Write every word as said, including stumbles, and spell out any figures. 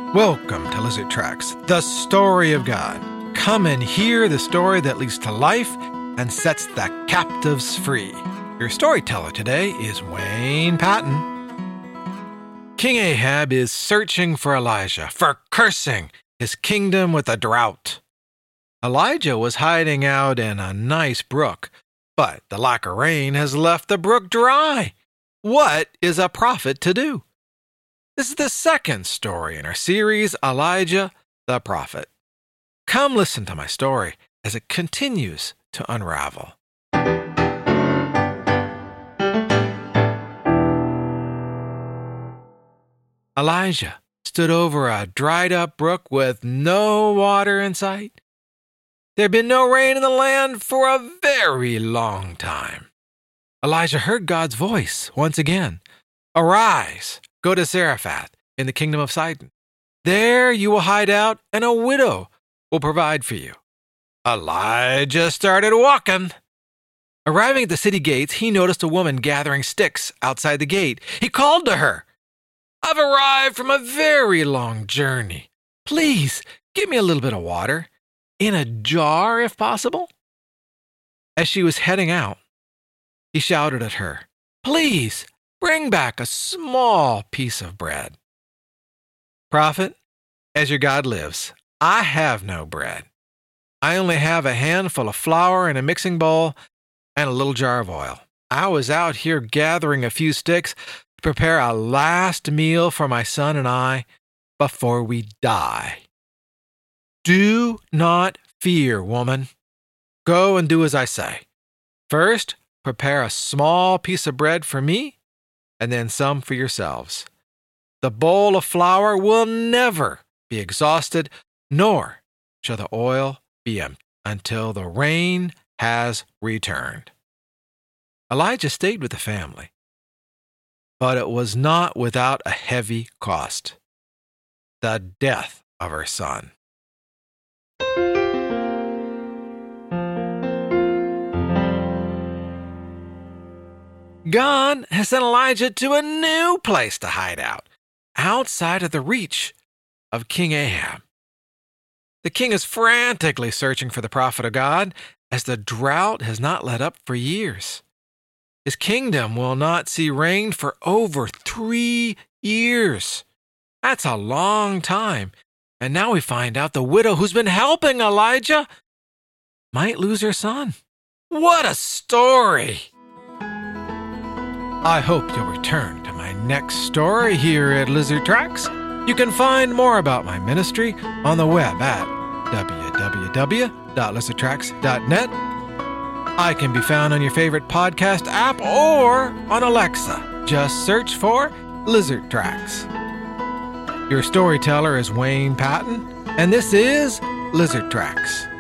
Welcome to Lizard Tracks, the story of God. Come and hear the story that leads to life and sets the captives free. Your storyteller today is Wayne Patton. King Ahab is searching for Elijah, for cursing his kingdom with a drought. Elijah was hiding out in a nice brook, but the lack of rain has left the brook dry. What is a prophet to do? This is the second story in our series, Elijah the Prophet. Come listen to my story as it continues to unravel. Elijah stood over a dried-up brook with no water in sight. There had been no rain in the land for a very long time. Elijah heard God's voice once again. Arise, go to Zarephath in the kingdom of Sidon. There you will hide out, and a widow will provide for you. Elijah started walking. Arriving at the city gates, he noticed a woman gathering sticks outside the gate. He called to her, I've arrived from a very long journey. Please, give me a little bit of water, in a jar if possible. As she was heading out, he shouted at her, Please, bring back a small piece of bread. Prophet, as your God lives, I have no bread. I only have a handful of flour in a mixing bowl and a little jar of oil. I was out here gathering a few sticks to prepare a last meal for my son and I before we die. Do not fear, woman. Go and do as I say. First, prepare a small piece of bread for me, and then some for yourselves. The bowl of flour will never be exhausted, nor shall the oil be empty until the rain has returned. Elijah stayed with the family, but it was not without a heavy cost: the death of her son. God has sent Elijah to a new place to hide out, outside of the reach of King Ahab. The king is frantically searching for the prophet of God, as the drought has not let up for years. His kingdom will not see rain for over three years. That's a long time. And now we find out the widow who's been helping Elijah might lose her son. What a story! I hope you'll return to my next story here at Lizard Tracks. You can find more about my ministry on the web at w w w dot lizard tracks dot net. I can be found on your favorite podcast app or on Alexa. Just search for Lizard Tracks. Your storyteller is Wayne Patton, and this is Lizard Tracks.